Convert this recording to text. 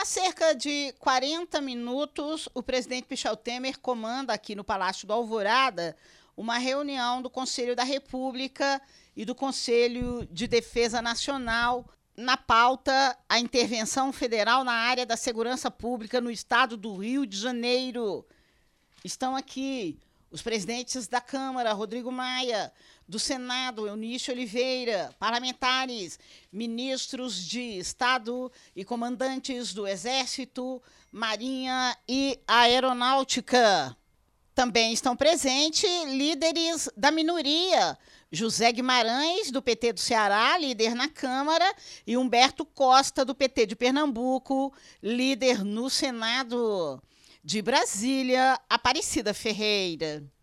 Há cerca de 40 minutos, o presidente Michel Temer comanda aqui no Palácio do Alvorada uma reunião do Conselho da República e do Conselho de Defesa Nacional. Na pauta, a intervenção federal na área da segurança pública no estado do Rio de Janeiro. Estão aqui os presidentes da Câmara, Rodrigo Maia, do Senado, Eunício Oliveira, parlamentares, ministros de Estado e comandantes do Exército, Marinha e Aeronáutica. Também estão presentes líderes da minoria, José Guimarães, do PT do Ceará, líder na Câmara, e Humberto Costa, do PT de Pernambuco, líder no Senado. De Brasília, Aparecida Ferreira.